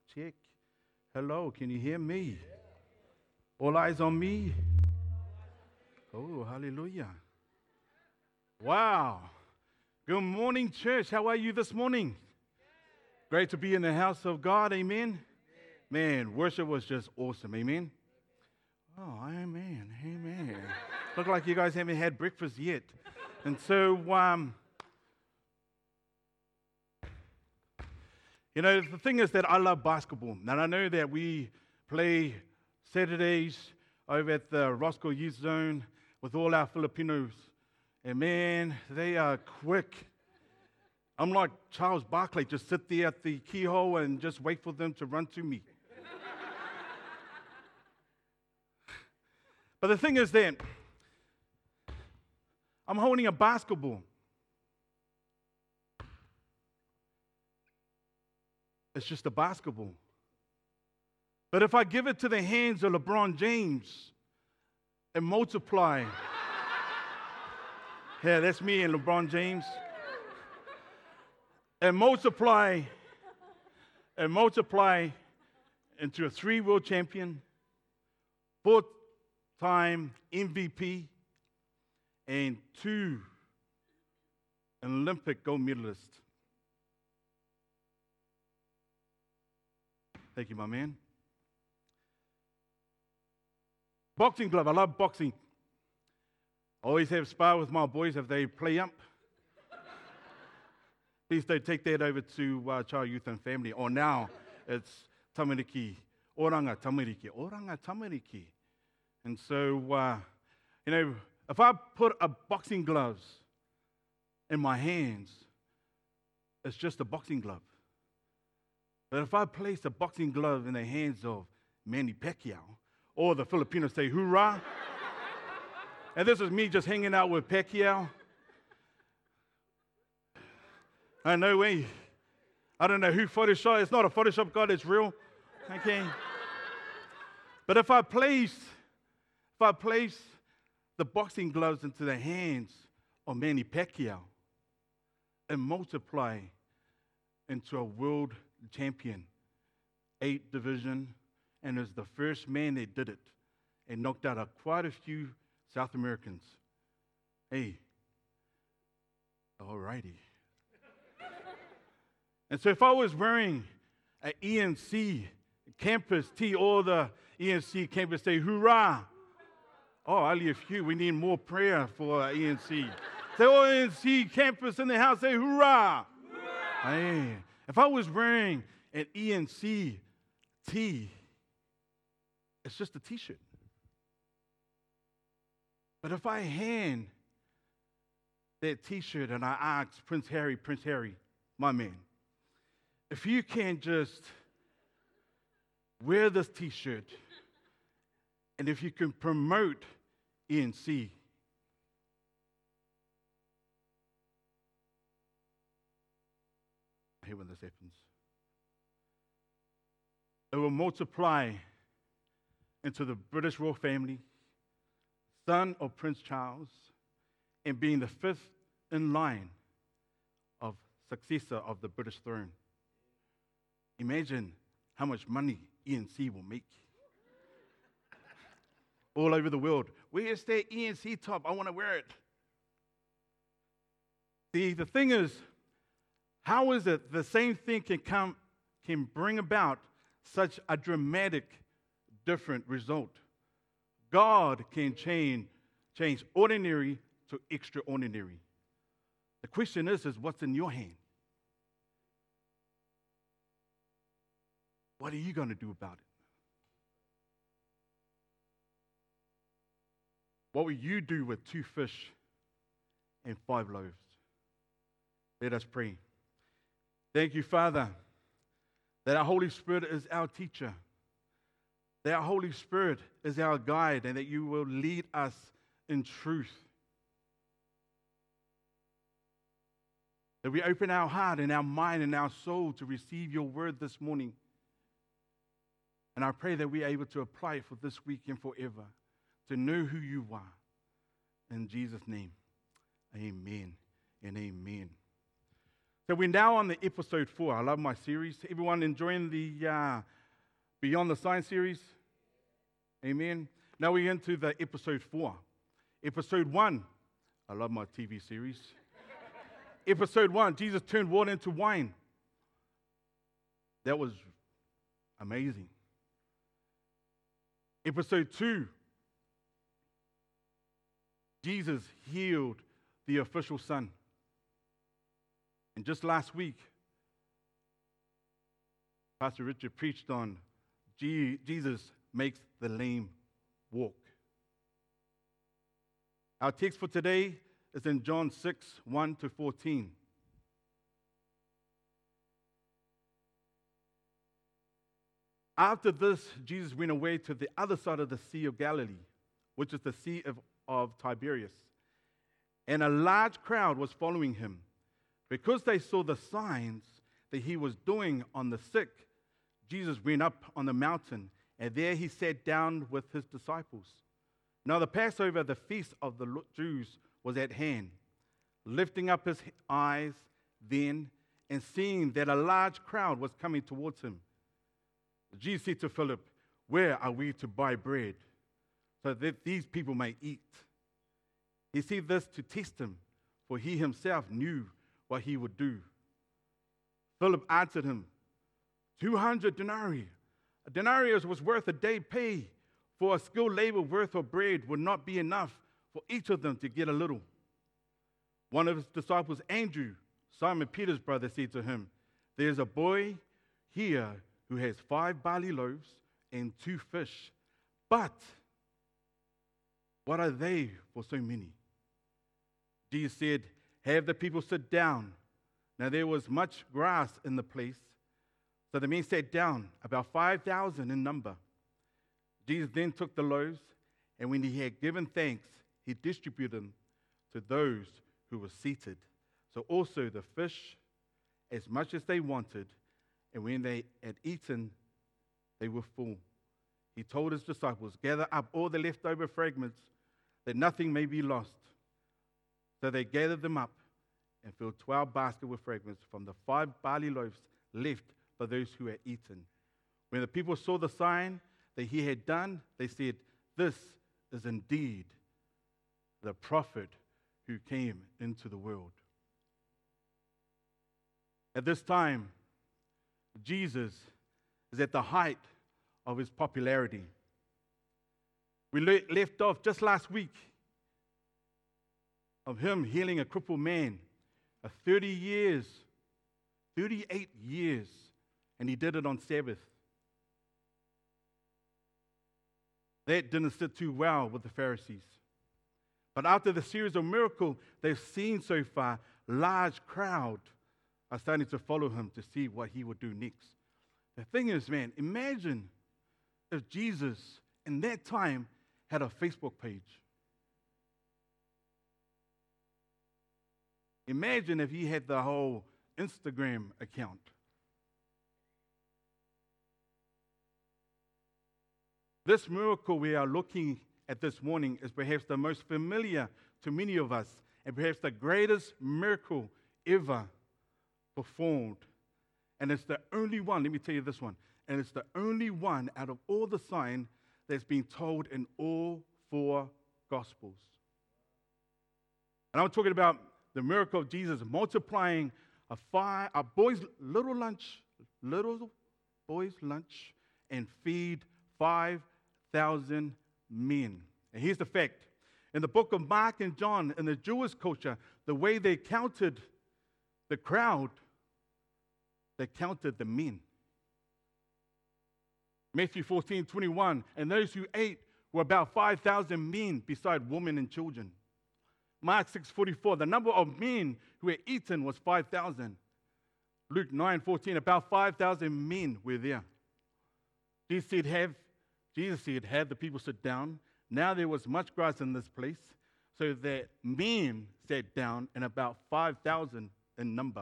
check. Hello, can you hear me? All eyes on me? Oh, hallelujah. Wow. Good morning, church. How are you this morning? Great to be in the house of God. Amen. Man, worship was just awesome. Amen. Oh, amen. Amen. Look like you guys haven't had breakfast yet. And so, the thing is that I love basketball. And I know that we play Saturdays over at the Roscoe Youth Zone with all our Filipinos. And man, they are quick. I'm like Charles Barkley, just sit there at the keyhole and just wait for them to run to me. But the thing is that I'm holding a basketball. It's just a basketball. But if I give it to the hands of LeBron James and multiply, yeah, that's me and LeBron James, and multiply into a 3 world champion, 4-time MVP, and 2 Olympic gold medalists. Thank you, my man. Boxing glove. I love boxing. I always have spar with my boys if they play ump. Please don't take that over to Child, Youth and Family. Or now it's tamariki. Oranga tamariki. Oranga tamariki. And so, if I put a boxing gloves in my hands, it's just a boxing glove. But if I place a boxing glove in the hands of Manny Pacquiao, or the Filipinos say, hoorah, and this is me just hanging out with Pacquiao, I know I don't know who Photoshop. It's not a Photoshop God, it's real. Okay. But if I place the boxing gloves into the hands of Manny Pacquiao and multiply into a world champion, 8 division, and is the first man that did it and knocked out quite a few South Americans. Hey, alrighty. And so if I was wearing an ENC campus tee, all the ENC campus say, hoorah. Oh, only a few. We need more prayer for ENC. Say, all ENC campus in the house, say, hoorah. Hey. If I was wearing an ENC tee, it's just a t-shirt. But if I hand that t-shirt and I ask Prince Harry, my man, if you can just wear this t-shirt and if you can promote ENC, I hate when this happens. It will multiply into the British royal family, son of Prince Charles, and being the 5th in line of successor of the British throne. Imagine how much money ENC will make. All over the world. Where's that ENC top? I want to wear it. See, the thing is, how is it the same thing can bring about such a dramatic, different result? God can change ordinary to extraordinary. The question is what's in your hand? What are you going to do about it? What will you do with 2 fish and 5 loaves? Let us pray. Thank you, Father, that our Holy Spirit is our teacher, that our Holy Spirit is our guide, and that you will lead us in truth. That we open our heart and our mind and our soul to receive your word this morning. And I pray that we are able to apply it for this week and forever, to know who you are. In Jesus' name, amen and amen. So we're now on the episode 4. I love my series. Everyone enjoying the Beyond the Science series? Amen. Now we're into the episode 4. Episode 1. I love my TV series. Episode 1, Jesus turned water into wine. That was amazing. Episode 2, Jesus healed the official son. And just last week, Pastor Richard preached on Jesus makes the lame walk. Our text for today is in John 6, 1 to 14. After this, Jesus went away to the other side of the Sea of Galilee, which is the Sea of Tiberias. And a large crowd was following him. Because they saw the signs that he was doing on the sick, Jesus went up on the mountain, and there he sat down with his disciples. Now the Passover, the feast of the Jews, was at hand. Lifting up his eyes then, and seeing that a large crowd was coming towards him, Jesus said to Philip, "Where are we to buy bread so that these people may eat?" He said this to test him, for he himself knew what he would do. Philip answered him, 200 denarii. A denarius was worth a day's pay. For a skilled labor worth of bread would not be enough for each of them to get a little. One of his disciples, Andrew, Simon Peter's brother, said to him, "There's a boy here who has 5 barley loaves and 2 fish. But what are they for so many?" Jesus said, "Have the people sit down." Now there was much grass in the place, so the men sat down, about 5,000 in number. Jesus then took the loaves, and when he had given thanks, he distributed them to those who were seated. So also the fish, as much as they wanted, and when they had eaten, they were full. He told his disciples, "Gather up all the leftover fragments, that nothing may be lost." So they gathered them up and filled 12 baskets with fragments from the 5 barley loaves left by those who had eaten. When the people saw the sign that he had done, they said, "This is indeed the prophet who came into the world." At this time, Jesus is at the height of his popularity. We left off just last week of him healing a crippled man, 38 years, and he did it on Sabbath. That didn't sit too well with the Pharisees. But after the series of miracles they've seen so far, large crowd are starting to follow him to see what he would do next. The thing is, man, imagine if Jesus in that time had a Facebook page. Imagine if he had the whole Instagram account. This miracle we are looking at this morning is perhaps the most familiar to many of us, and perhaps the greatest miracle ever performed. And it's the only one, let me tell you this one, and it's the only one out of all the signs that's been told in all 4 Gospels. And I'm talking about the miracle of Jesus multiplying a little boy's lunch, and feed 5,000 men. And here's the fact. In the book of Mark and John, in the Jewish culture, the way they counted the crowd, they counted the men. Matthew 14:21, and those who ate were about 5,000 men beside women and children. Mark 6:44, the number of men who had eaten was 5,000. Luke 9:14, about 5,000 men were there. Jesus said, have the people sit down. Now there was much grass in this place, so that men sat down, and about 5,000 in number.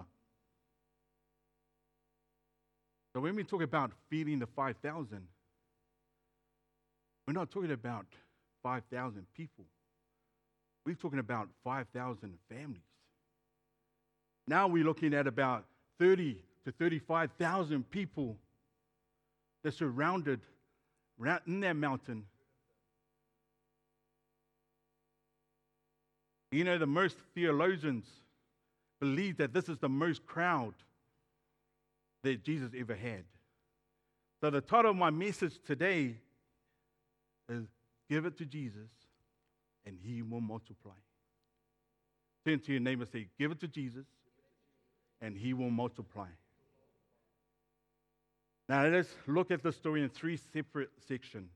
So when we talk about feeding the 5,000, we're not talking about 5,000 people. We're talking about 5,000 families. Now we're looking at about 30 to 35,000 people that surrounded in that mountain. You know, the most theologians believe that this is the most crowd that Jesus ever had. So the title of my message today is Give It to Jesus and He Will Multiply. Turn to your neighbor and say, give it to Jesus and He will multiply. Now let's look at the story in three separate sections.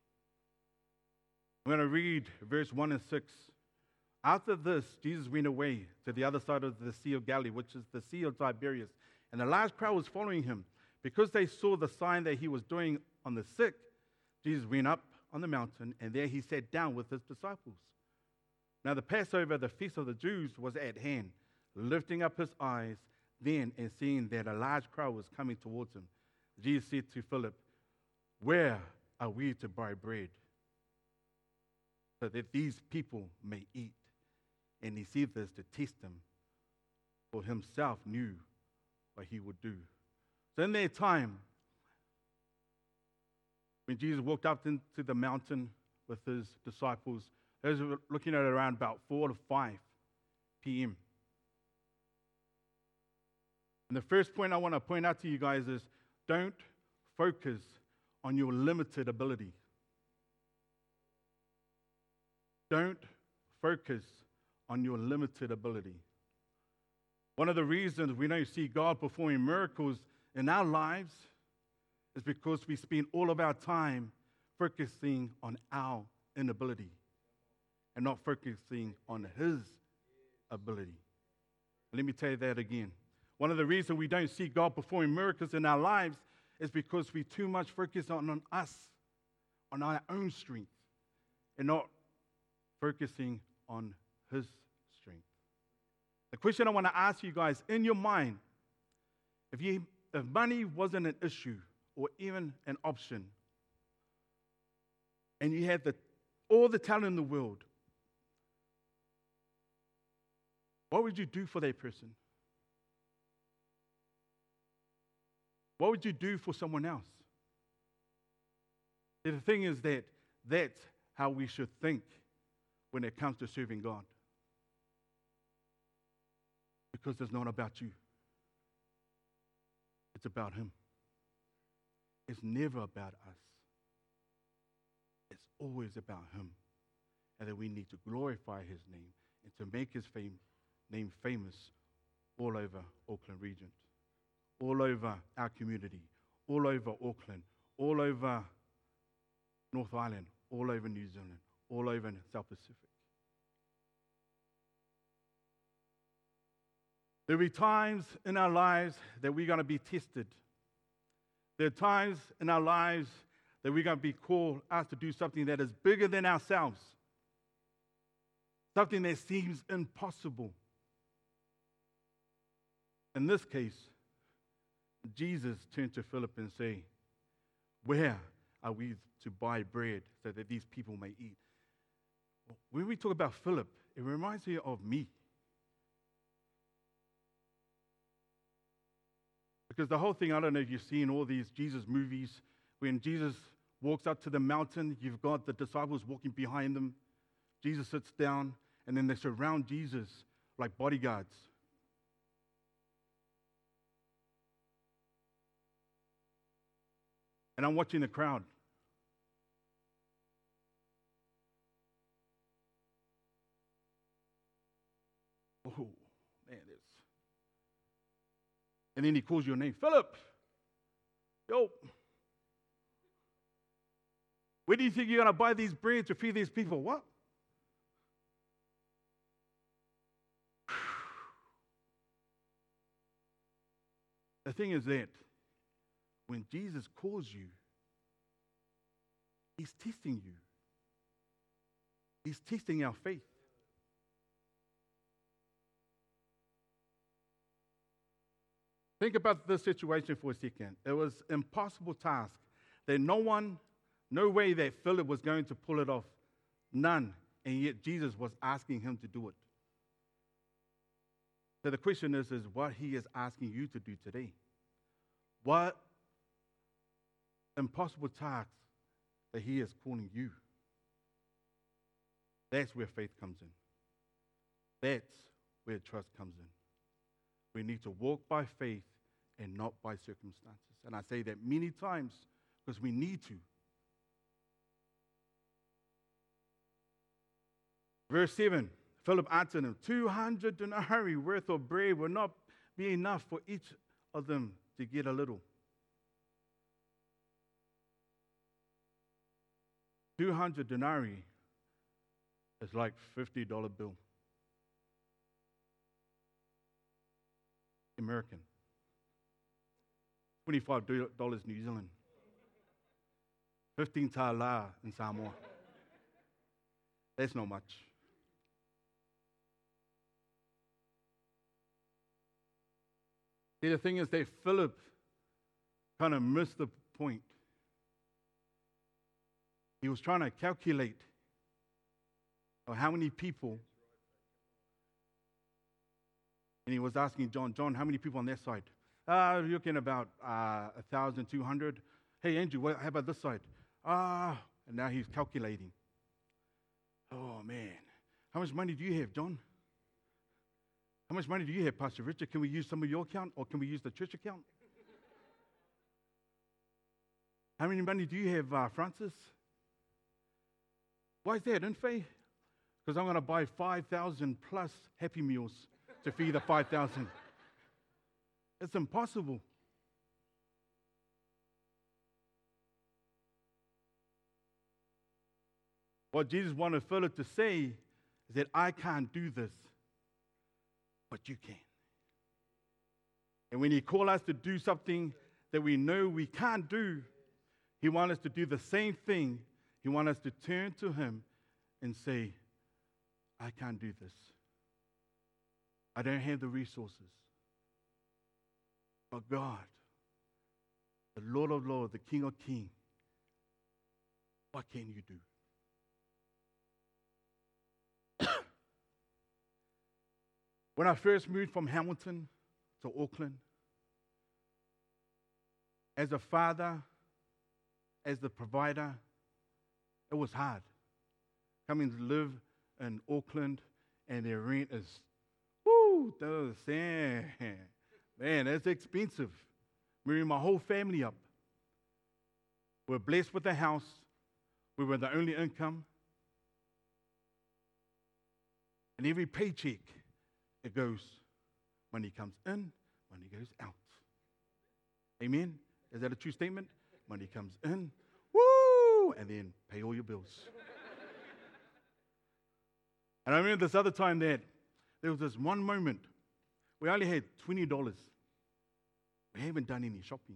I'm going to read verse 1 and 6. After this, Jesus went away to the other side of the Sea of Galilee, which is the Sea of Tiberias, and a large crowd was following him. Because they saw the sign that he was doing on the sick, Jesus went up on the mountain, and there he sat down with his disciples. Now the Passover, the feast of the Jews, was at hand. Lifting up his eyes then and seeing that a large crowd was coming towards him, Jesus said to Philip, where are we to buy bread so that these people may eat? And he said this to test him, for himself knew what he would do. So in that time, when Jesus walked up into the mountain with his disciples, they were looking at around about 4 to 5 p.m. And the first point I want to point out to you guys is don't focus on your limited ability. Don't focus on your limited ability. One of the reasons we don't see God performing miracles in our lives is because we spend all of our time focusing on our inability and not focusing on His ability. Let me tell you that again. One of the reasons we don't see God performing miracles in our lives is because we too much focus on us, on our own strength, and not focusing on His strength. The question I want to ask you guys, in your mind, if money wasn't an issue or even an option, and you had all the talent in the world, what would you do for that person? What would you do for someone else? The thing is that that's how we should think when it comes to serving God. Because it's not about you. It's about Him. It's never about us. It's always about Him. And that we need to glorify His name and to make His name famous all over Auckland region, all over our community, all over Auckland, all over North Island, all over New Zealand, all over South Pacific. There will be times in our lives that we're going to be tested. There are times in our lives that we're going to be asked to do something that is bigger than ourselves, something that seems impossible. In this case, Jesus turned to Philip and said, where are we to buy bread so that these people may eat? When we talk about Philip, it reminds me of me. Because the whole thing, I don't know if you've seen all these Jesus movies, when Jesus walks up to the mountain, you've got the disciples walking behind them. Jesus sits down, and then they surround Jesus like bodyguards. And I'm watching the crowd. Oh, man, and then he calls your name, Philip. Yo, where do you think you're going to buy these bread to feed these people? What? The thing is that when Jesus calls you, He's testing you. He's testing our faith. Think about this situation for a second. It was an impossible task. There no way that Philip was going to pull it off. None. And yet Jesus was asking him to do it. So the question is what he is asking you to do today. What impossible task that he is calling you. That's where faith comes in. That's where trust comes in. We need to walk by faith and not by circumstances. And I say that many times because we need to. Verse 7, Philip answered him, 200 denarii worth of bread will not be enough for each of them to get a little. 200 denarii is like $50 bill. American. $25 New Zealand. 15 tala in Samoa. That's not much. See, the thing is that Philip kind of missed the point. He was trying to calculate how many people, and he was asking John, how many people on that side? You're looking about 1,200. Hey, Andrew, how about this side? And now he's calculating. Oh, man. How much money do you have, John? How much money do you have, Pastor Richard? Can we use some of your account, or can we use the church account? How many money do you have, Francis? Why is that, Infe? Because I'm going to buy 5,000 plus Happy Meals to feed the 5,000. It's impossible. What Jesus wanted Philip to say is that I can't do this, but you can. And when he called us to do something that we know we can't do, he wants us to do the same thing. He wants us to turn to him and say, I can't do this. I don't have the resources. But God, the Lord of Lords, the King of Kings, what can you do? When I first moved from Hamilton to Auckland, as a father, as the provider, it was hard. Coming to live in Auckland and their rent is, man, that's expensive. Moving my whole family up. We're blessed with a house. We were the only income. And every paycheck, it goes, money comes in, money goes out. Amen? Is that a true statement? Money comes in, woo, and then pay all your bills. And I remember this other time that there was this one moment, we only had $20. We haven't done any shopping.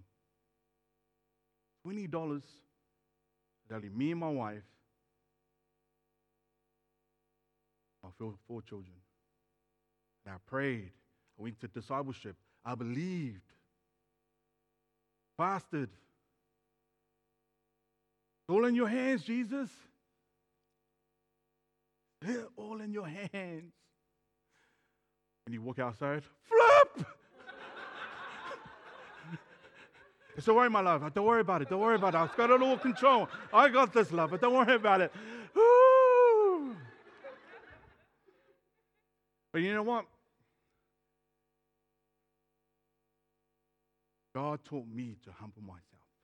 $20, only me and my wife, my four children. And I prayed. I went to discipleship. I believed. Fasted. It's all in your hands, Jesus. It's all in your hands. And you walk outside, flip! It's all right, my love. Don't worry about it. Don't worry about it. I've got it all control. I got this, love. But don't worry about it. Woo! But you know what? God taught me to humble myself.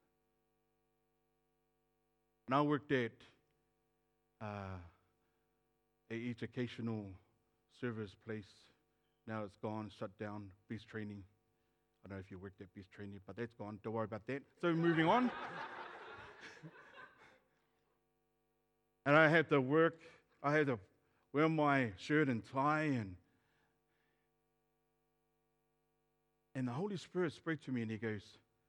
When I worked at a educational service place, now it's gone, shut down, beast training. I don't know if you worked at beast training, but that's gone. Don't worry about that. So moving on. And I had to work. I had to wear my shirt and tie, and the Holy Spirit spoke to me, and he goes,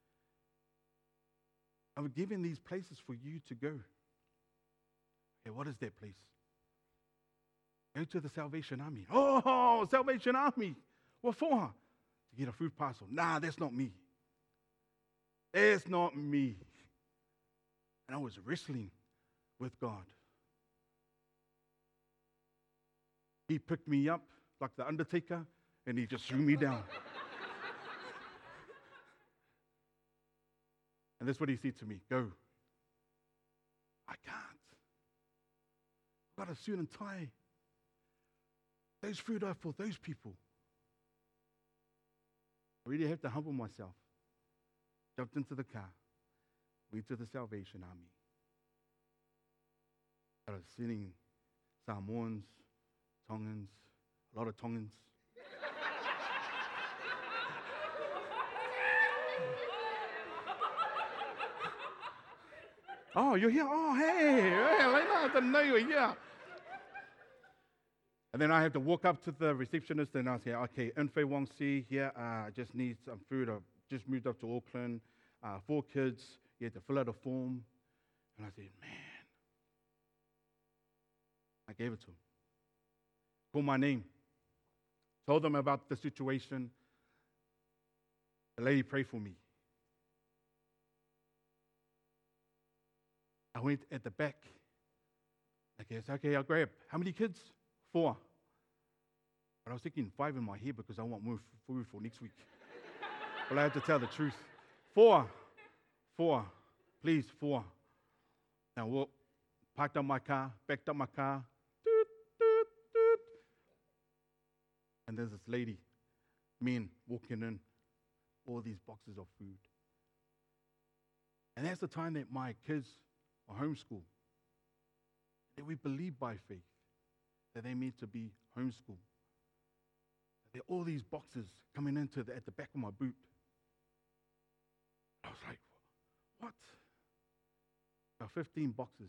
I've given these places for you to go. Hey, what is that place? Go to the Salvation Army. Oh, Salvation Army. What for? To get a food parcel. Nah, that's not me. That's not me. And I was wrestling with God. He picked me up like the Undertaker, And he just threw me down. And that's what he said to me, go. I can't. I've got a suit and tie. Those food are for those people. I really have to humble myself. Jumped into the car. Went to the Salvation Army. I was sitting Samoans, Tongans, a lot of Tongans. Oh, you're here? Oh, hey, I didn't know you were here. And then I have to walk up to the receptionist and I say, okay, Infe Wong Si here, I just need some food. I've just moved up to Auckland, 4 kids. You had to fill out a form. And I said, man. I gave it to him. Called my name. Told them about the situation. The lady prayed for me. I went at the back. Okay, it's okay, I'll grab. How many kids? 4. But I was thinking 5 in my head because I want more food for next week. But I have to tell the truth. 4. Please, 4. Now, parked up my car, backed up my car. Doot, doot, doot. And there's this lady, men walking in, all these boxes of food. And that's the time that my kids are homeschooled. That we believe by faith that they meant to be homeschooled. There are all these boxes coming into at the back of my boot. I was like, what? About 15 boxes.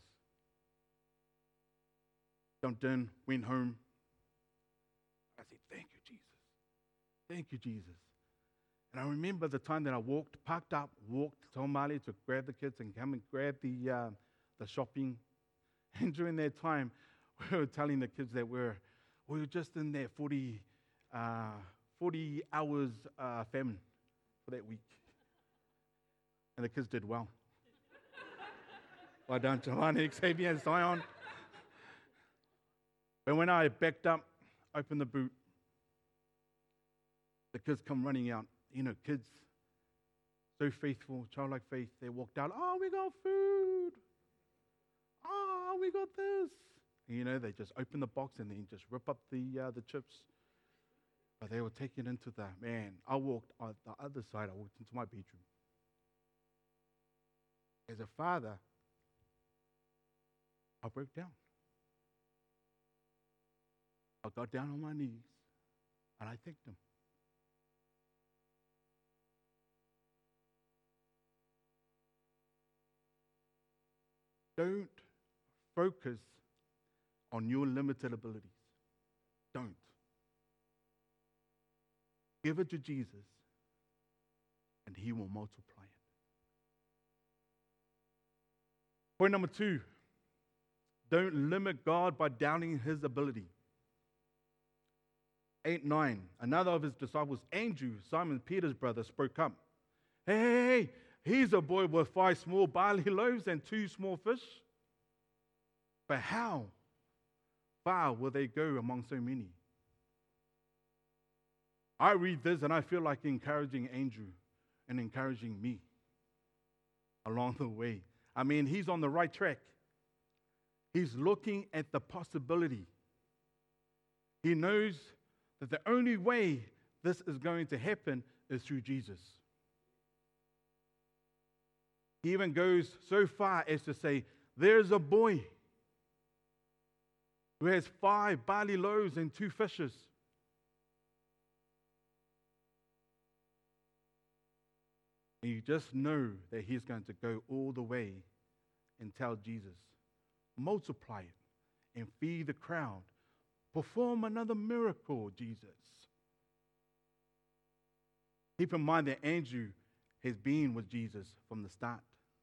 Jumped in, went home. I said, thank you, Jesus. Thank you, Jesus. And I remember the time that I parked up, told Marley to grab the kids and come and grab the shopping. And during that time, we were telling the kids that we were just in that 40 hours famine for that week. And the kids did well. Well done, Giovanni, Xavier, and Zion. But when I backed up, opened the boot, the kids come running out. You know, kids, so faithful, childlike faith, they walked out, oh, we got food. Oh, we got this. And, you know, they just open the box and then just rip up the chips. But they were taken into I walked on the other side, I walked into my bedroom. As a father, I broke down. I got down on my knees and I thanked him. Don't focus on your limited abilities. Don't. Give it to Jesus, and he will multiply it. Point number 2, don't limit God by doubting his ability. 8:9, another of his disciples, Andrew, Simon Peter's brother, spoke up. Hey, he's a boy with 5 small barley loaves and 2 small fish. But how far will they go among so many? I read this and I feel like encouraging Andrew and encouraging me along the way. I mean, he's on the right track. He's looking at the possibility. He knows that the only way this is going to happen is through Jesus. He even goes so far as to say, there's a boy who has 5 barley loaves and 2 fishes. And you just know that he's going to go all the way and tell Jesus, multiply it and feed the crowd. Perform another miracle, Jesus. Keep in mind that Andrew has been with Jesus from the start.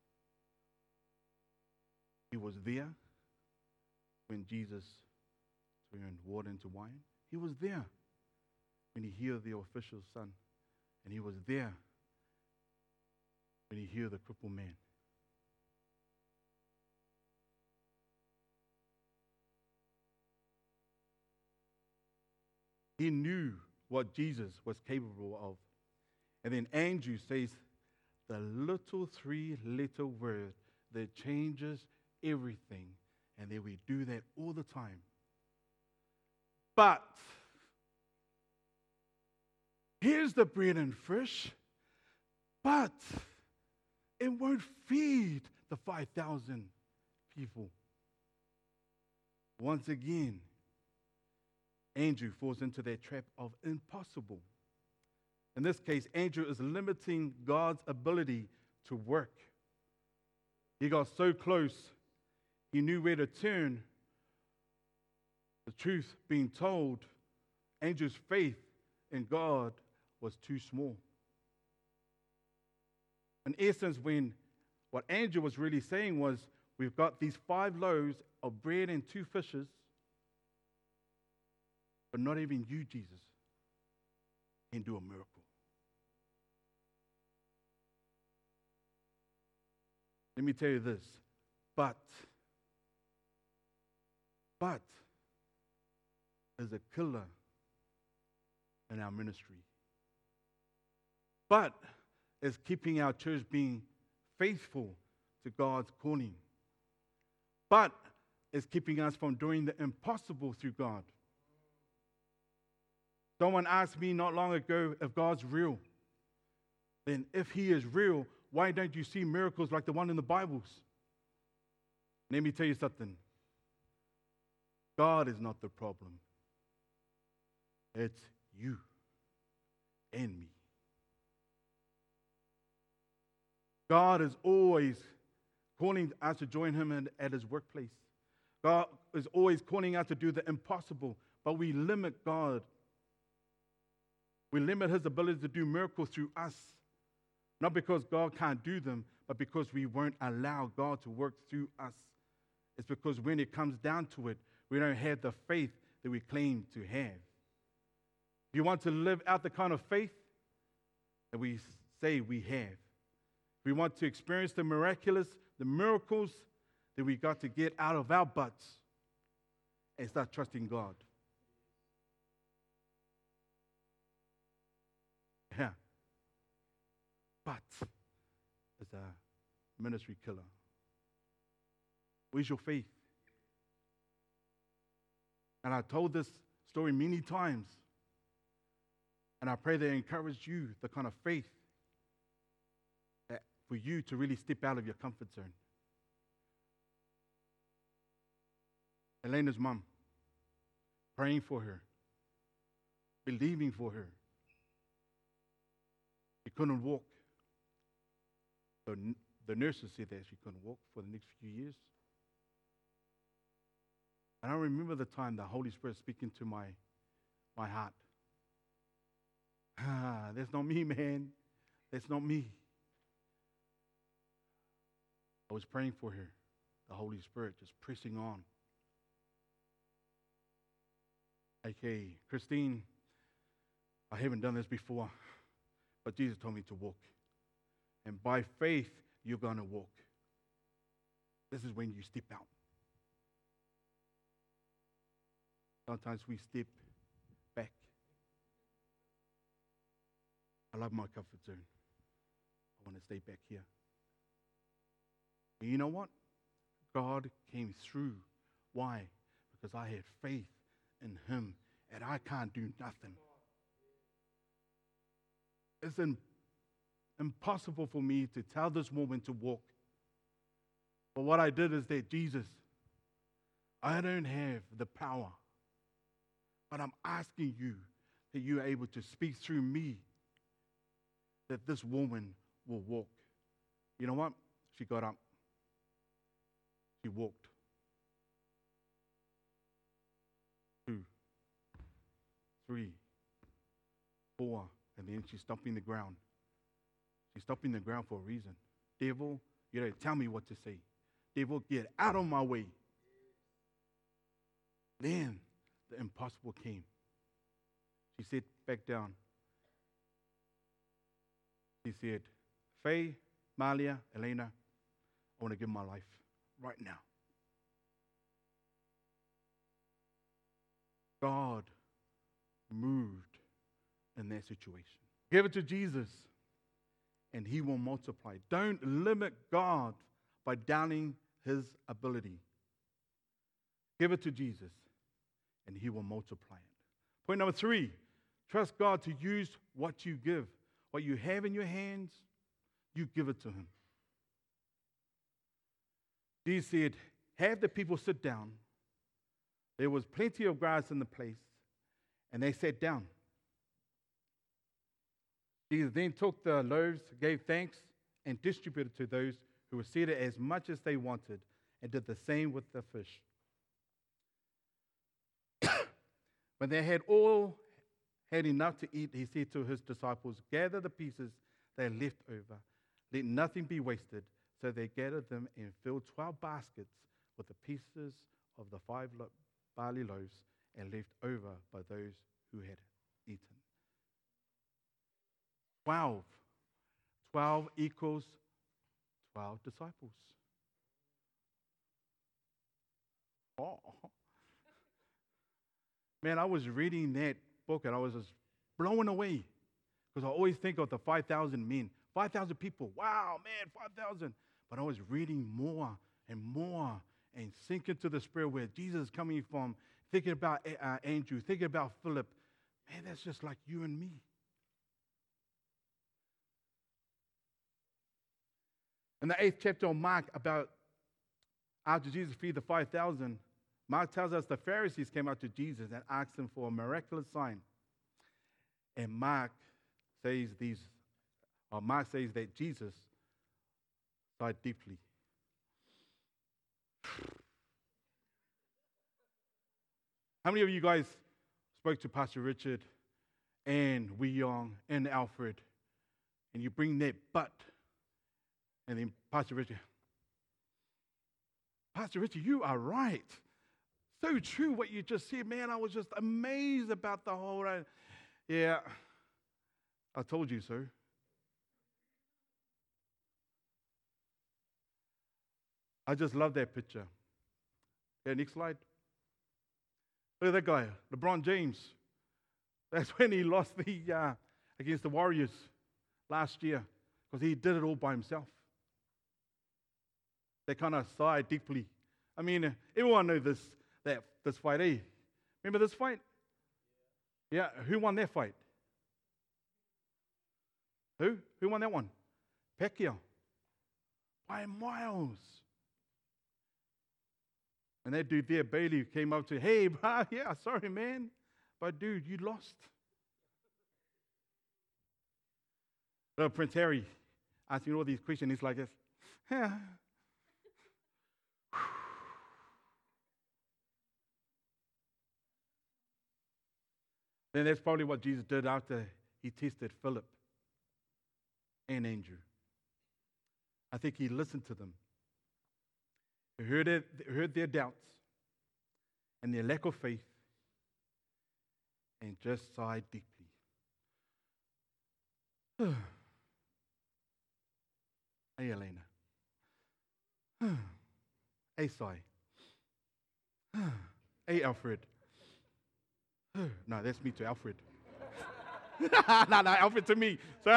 He was there when Jesus turned water into wine. He was there when he healed the official's son. And he was there when he healed the crippled man. He knew what Jesus was capable of. And then Andrew says the little three-letter word that changes everything. And then we do that all the time. But here's the bread and fish, but it won't feed the 5,000 people. Once again, Andrew falls into that trap of impossible. In this case, Andrew is limiting God's ability to work. He got so close, he knew where to turn. The truth being told, Andrew's faith in God was too small. In essence, what Andrew was really saying was, we've got these 5 loaves of bread and 2 fishes, but not even you, Jesus, can do a miracle. Let me tell you this, but is a killer in our ministry. But is keeping our church being faithful to God's calling. But is keeping us from doing the impossible through God. Someone asked me not long ago if God's real. Then if he is real, why don't you see miracles like the one in the Bibles? Let me tell you something. God is not the problem. It's you and me. God is always calling us to join him at his workplace. God is always calling us to do the impossible, but we limit God. We limit his ability to do miracles through us. Not because God can't do them, but because we won't allow God to work through us. It's because when it comes down to it, we don't have the faith that we claim to have. If you want to live out the kind of faith that we say we have, if we want to experience the miraculous, the miracles, then we got to get out of our butts and start trusting God. Yeah. But it's a ministry killer. Where's your faith? And I told this story many times. And I pray that it encouraged you, the kind of faith that for you to really step out of your comfort zone. Elena's mom, praying for her, believing for her. She couldn't walk. The nurses said that she couldn't walk for the next few years. And I remember the time the Holy Spirit speaking to my heart. That's not me, man. That's not me. I was praying for her. The Holy Spirit just pressing on. Okay, Christine, I haven't done this before, but Jesus told me to walk. And by faith, you're going to walk. This is when you step out. Sometimes we step back. I love my comfort zone. I want to stay back here. And you know what? God came through. Why? Because I had faith in him, and I can't do nothing. It's impossible for me to tell this woman to walk. But what I did is that, Jesus, I don't have the power, but I'm asking you that you're able to speak through me, that this woman will walk. You know what? She got up. She walked. 2, 3, 4, and then she's stomping the ground. She's stomping the ground for a reason. Devil, you don't tell me what to say. Devil, get out of my way. Then the impossible came. She sat back down. She said, Faye, Malia, Elena, I want to give my life right now. God moved in that situation. Give it to Jesus, and he will multiply. Don't limit God by doubting his ability. Give it to Jesus, and he will multiply it. Point number 3, trust God to use what you give. What you have in your hands, you give it to him. Jesus said, have the people sit down. There was plenty of grass in the place, and they sat down. Jesus then took the loaves, gave thanks, and distributed to those who were seated as much as they wanted, and did the same with the fish. When they had all had enough to eat, he said to his disciples, gather the pieces that are left over. Let nothing be wasted. So they gathered them and filled 12 baskets with the pieces of the 5 barley loaves and left over by those who had eaten. 12. 12 equals 12 disciples. Oh. Man, I was reading that book and I was just blown away because I always think of the 5,000 men, 5,000 people. Wow, man, 5,000. But I was reading more and more and sinking to the spirit where Jesus is coming from, thinking about Andrew, thinking about Philip. Man, that's just like you and me. In the 8th chapter of Mark, about after Jesus feed the 5,000, Mark tells us the Pharisees came out to Jesus and asked him for a miraculous sign. And Mark says that Jesus sighed deeply. How many of you guys spoke to Pastor Richard and Wee Young and Alfred, and you bring that but, and then Pastor Richard, you are right. So true what you just said, man. I was just amazed about the whole. Yeah, I told you so. I just love that picture. Yeah, next slide. Look at that guy, LeBron James. That's when he lost against the Warriors last year because he did it all by himself. They kind of sighed deeply. I mean, everyone knows this fight, eh? Remember this fight? Yeah, who won that fight? Who? Who won that one? Pacquiao. By miles. And that dude there, Bailey, came up to, hey, bro, yeah, sorry, man. But dude, you lost. So Prince Harry asking all these questions, he's like this. Yeah. Then that's probably what Jesus did after he tested Philip and Andrew. I think he listened to them. He heard their doubts and their lack of faith and just sighed deeply. Hey, Elena. Hey, Sai. Hey, Alfred. No, that's me to Alfred. no, Alfred to me. So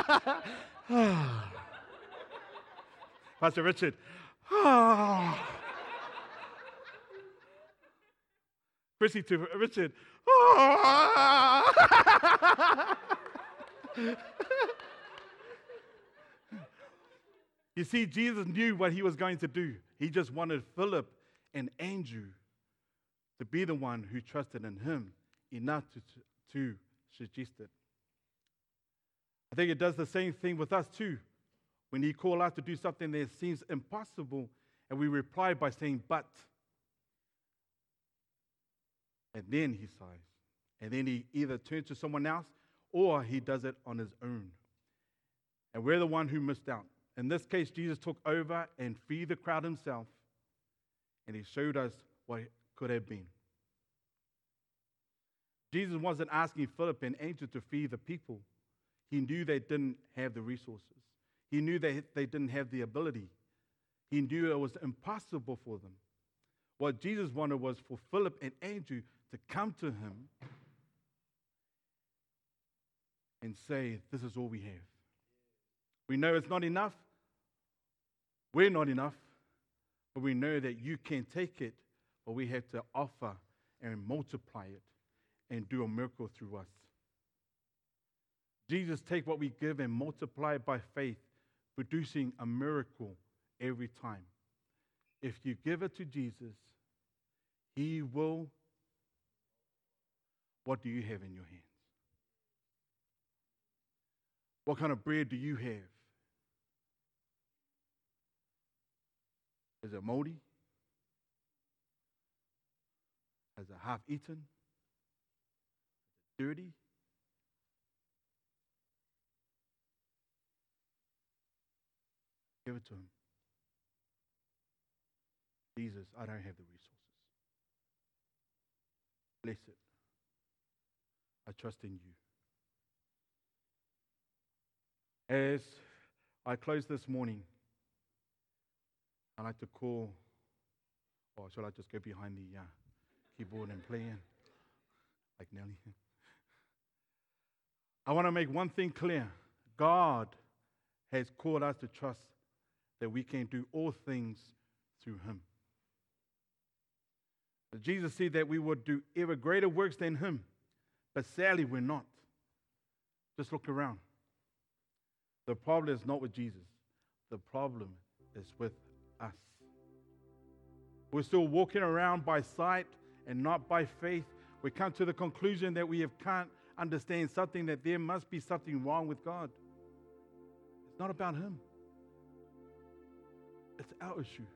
Pastor Richard. Chrissy to Richard. You see, Jesus knew what he was going to do. He just wanted Philip and Andrew to be the one who trusted in him enough to suggest it. I think it does the same thing with us too. When he calls us to do something that seems impossible, and we reply by saying, but. And then he sighs. And then he either turns to someone else or he does it on his own. And we're the one who missed out. In this case, Jesus took over and feed the crowd himself, and he showed us what it could have been. Jesus wasn't asking Philip and Andrew to feed the people. He knew they didn't have the resources. He knew they didn't have the ability. He knew it was impossible for them. What Jesus wanted was for Philip and Andrew to come to him and say, this is all we have. We know it's not enough. We're not enough. But we know that you can take it, but we have to offer and multiply it and do a miracle through us. Jesus take what we give and multiply it by faith, producing a miracle every time. If you give it to Jesus, He will. What do you have in your hands? What kind of bread do you have? Is it moldy? Is it half eaten? Dirty? Give it to Him. Jesus, I don't have the resources. Bless it. I trust in you. As I close this morning, I'd like to call, or shall I just go behind the keyboard and play in? Like Nelly. I want to make one thing clear. God has called us to trust that we can do all things through Him. But Jesus said that we would do ever greater works than Him, but sadly we're not. Just look around. The problem is not with Jesus. The problem is with us. We're still walking around by sight and not by faith. We come to the conclusion that we can't understand something, that there must be something wrong with God. It's not about Him. It's our issue.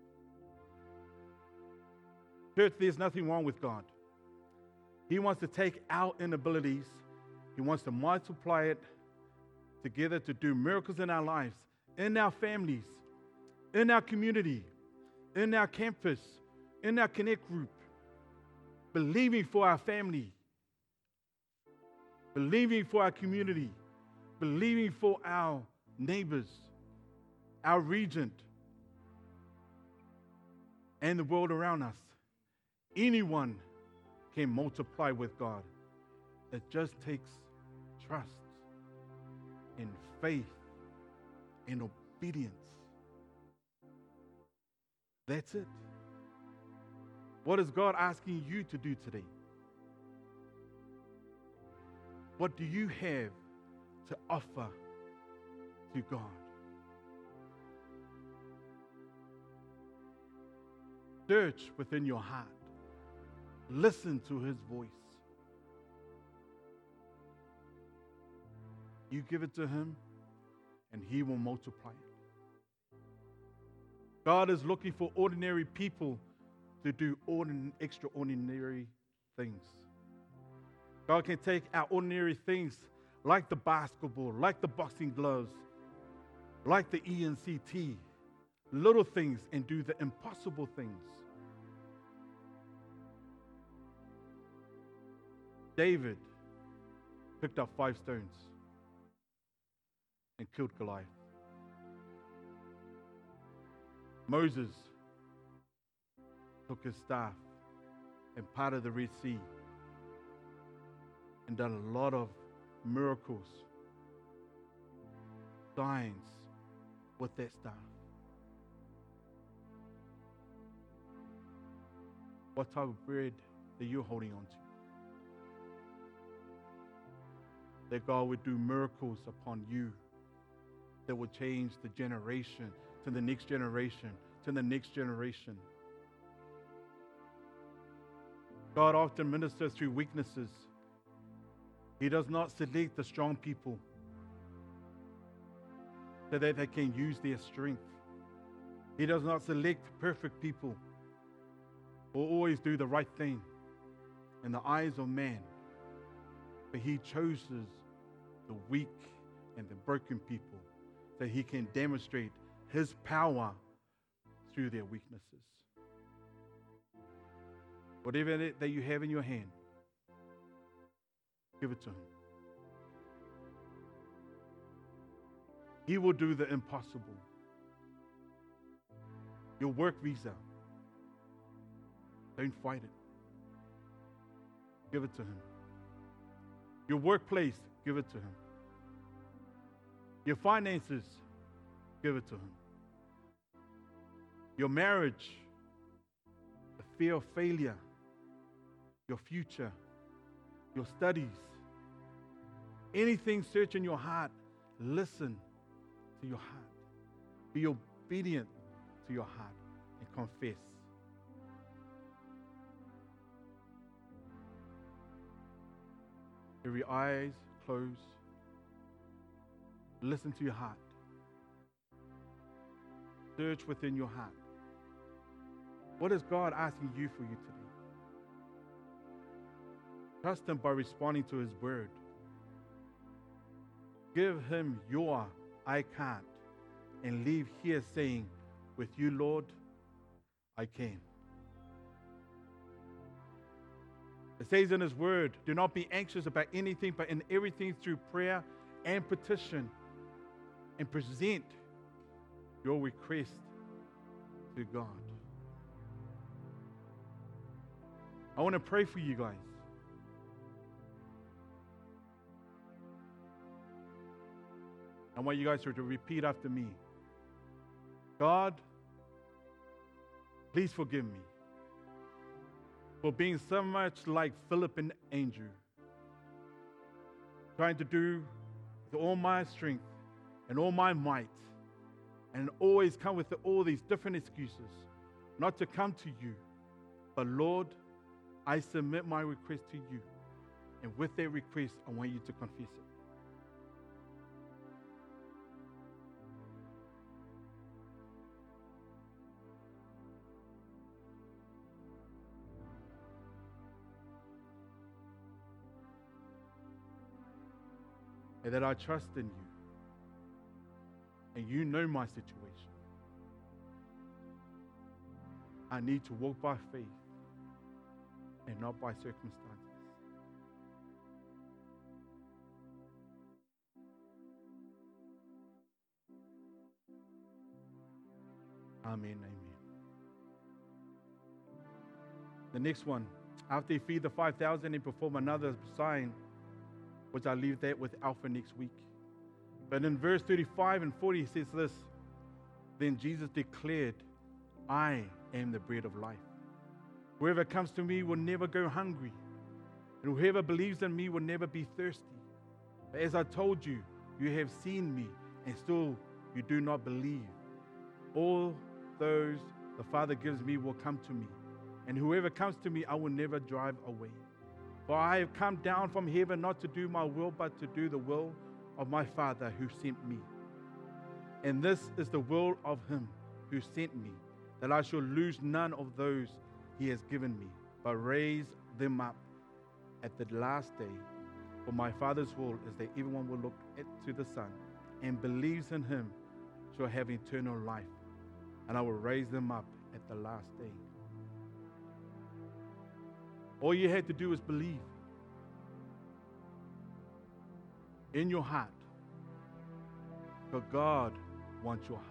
Church, there's nothing wrong with God. He wants to take our inabilities, He wants to multiply it together to do miracles in our lives, in our families, in our community, in our campus, in our connect group, believing for our family, believing for our community, believing for our neighbors, our region, and the world around us. Anyone can multiply with God. It just takes trust and faith and obedience. That's it. What is God asking you to do today? What do you have to offer to God? Search within your heart. Listen to His voice. You give it to Him, and He will multiply it. God is looking for ordinary people to do extraordinary things. God can take our ordinary things, like the basketball, like the boxing gloves, like the ENCT, little things, and do the impossible things. David picked up 5 stones and killed Goliath. Moses took his staff and parted the Red Sea and done a lot of miracles, signs with that staff. What type of bread are you holding on to? That God would do miracles upon you that will change the generation to the next generation, to the next generation. God often ministers through weaknesses. He does not select the strong people so that they can use their strength. He does not select perfect people or always do the right thing in the eyes of man. But He chooses the weak and the broken people that He can demonstrate His power through their weaknesses. Whatever that you have in your hand, give it to Him. He will do the impossible. Your work visa, don't fight it. Give it to Him. Your workplace, give it to Him. Your finances, give it to Him. Your marriage, the fear of failure, your future, your studies, anything search in your heart, listen to your heart. Be obedient to your heart and confess. Every eyes closed. Listen to your heart. Search within your heart. What is God asking you for you today? Trust Him by responding to His word. Give Him your I can't and leave here saying, with you, Lord, I can. It says in His word, do not be anxious about anything, but in everything through prayer and petition, and present your request to God. I want to pray for you guys. I want you guys to repeat after me. God, please forgive me for being so much like Philip and Andrew, trying to do with all my strength and all my might, and always come with all these different excuses, not to come to you. But Lord, I submit my request to you, and with that request, I want you to confess it. And that I trust in you. And you know my situation. I need to walk by faith and not by circumstances. Amen, amen. The next one, after you feed the 5,000 and perform another sign, which I'll leave that with Alpha next week. But in verse 35 and 40, he says this, then Jesus declared, I am the bread of life. Whoever comes to me will never go hungry, and whoever believes in me will never be thirsty. But as I told you, you have seen me, and still you do not believe. All those the Father gives me will come to me, and whoever comes to me I will never drive away. For I have come down from heaven not to do my will, but to do the will of my Father who sent me. And this is the will of Him who sent me, that I shall lose none of those He has given me, but raise them up at the last day. For my Father's will is that everyone will look to the Son and believes in Him shall have eternal life, and I will raise them up at the last day. All you had to do is believe in your heart, but God wants your heart.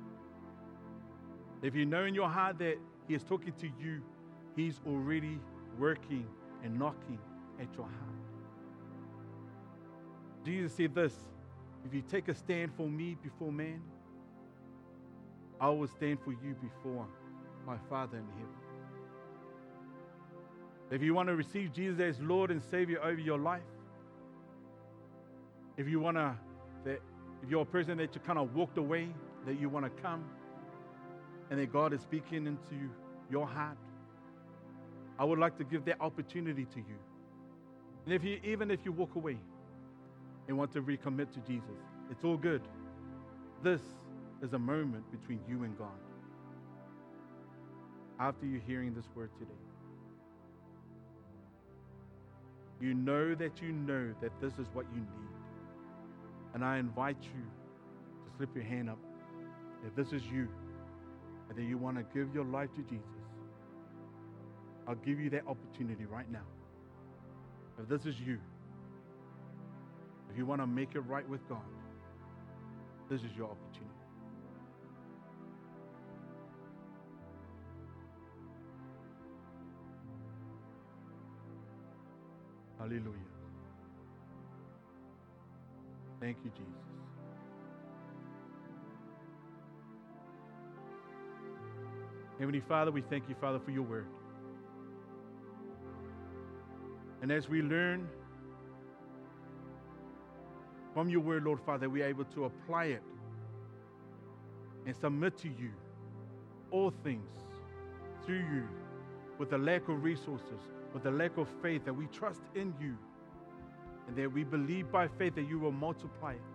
If you know in your heart that He is talking to you, He's already working and knocking at your heart. Jesus said this, if you take a stand for me before man, I will stand for you before my Father in heaven. If you want to receive Jesus as Lord and Savior over your life, if you're a person that you kind of walked away, that you want to come, and that God is speaking into your heart, I would like to give that opportunity to you. And even if you walk away and want to recommit to Jesus, it's all good. This is a moment between you and God. After you're hearing this word today, you know that this is what you need. And I invite you to slip your hand up if this is you and that you want to give your life to Jesus. I'll give you that opportunity right now. If this is you, if you want to make it right with God, this is your opportunity. Hallelujah. Thank you, Jesus. Heavenly Father, we thank you, Father, for your word. And as we learn from your word, Lord Father, we are able to apply it and submit to you all things through you, with a lack of resources, with a lack of faith, that we trust in you and that we believe by faith that you will multiply it,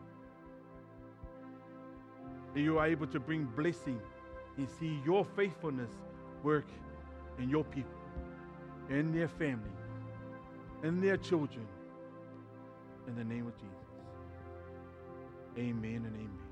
that you are able to bring blessing and see your faithfulness work in your people, in their family, in their children, in the name of Jesus. Amen and amen.